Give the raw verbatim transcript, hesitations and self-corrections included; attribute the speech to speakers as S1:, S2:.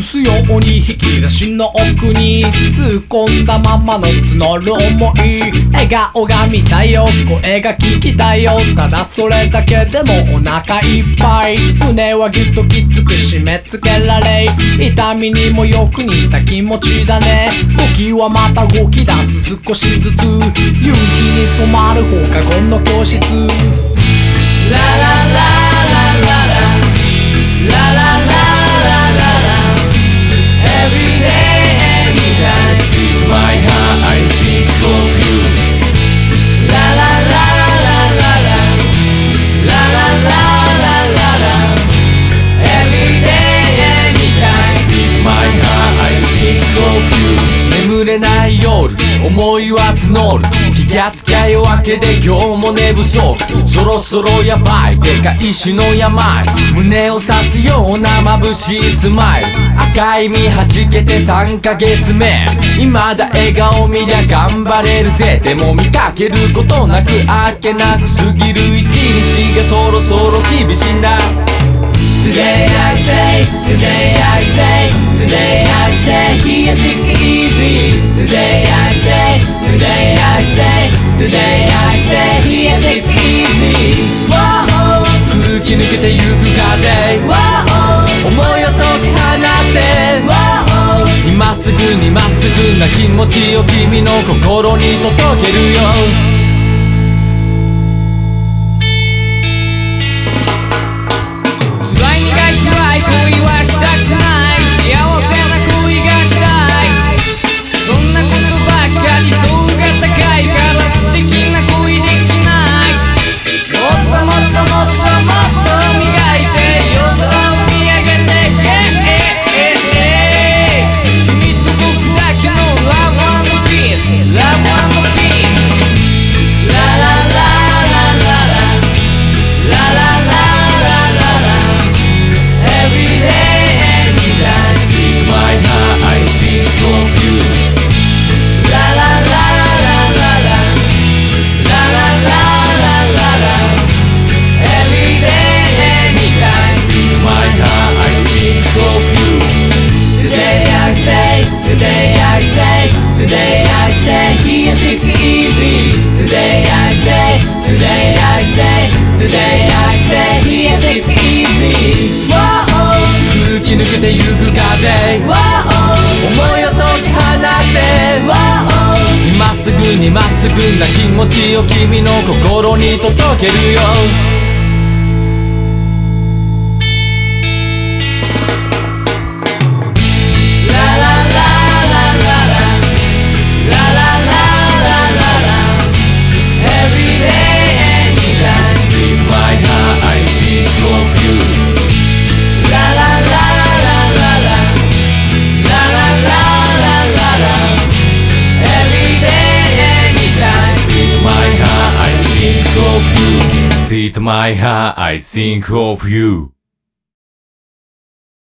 S1: すように引き出しの奥に突っ込んだままの募る想い。笑顔が見たいよ、声が聞きたいよ、ただそれだけでもお腹いっぱい。胸はぎゅっときつく締め付けられ、痛みにもよく似た気持ちだね。時はまた動き出す少しずつ、夕日に染まる放課後の教室。ララララララララララララ Every day, anytime, see my heart, I think of you. La la la la la la la la la la la Every day, anytime, see my heart, I think of you. 眠れない夜、思いは募る。気がつきゃ夜明けで今日も寝不足。そろそろやばい、でかい石の病。胸を刺すような眩しいスマイル。赤い実はじけてさんかげつめ。未だ笑顔見りゃ頑張れるぜ。でも見かけることなくあっけなく過ぎる一日がそろそろ厳しいな。Today I stay, today I stay, today I stay here, take it easy. Today I stay, today I stay, today I stay here, take it easy. Whoa, 空気抜けてゆく風 Whoa, 思いを解き放って Whoa, 今すぐにまっすぐな気持ちを君の心に届けるよ。恋はしたくない、幸せな恋がしたい。そんなことばっかり層が高いから素敵な恋できない。もっともっともっともっと磨いて夜空を見上げて、君と僕だけの Love and Peace Love and PeaceラララララララララEvery day, anytime, see my heart, I think of you. La la la la la la, la la la la la la. Every day, anytime, see my heart, I think of you. Today I stay, today I stay, today I stay here, take it easy. Today I stay, today I stay, today I stay here, take it easy. Whoa. 吹き抜けてゆく風 Whoa, 思いを解き放って Whoa, 今すぐにまっすぐな気持ちを君の心に届けるよ。Sweet my heart, I think of you.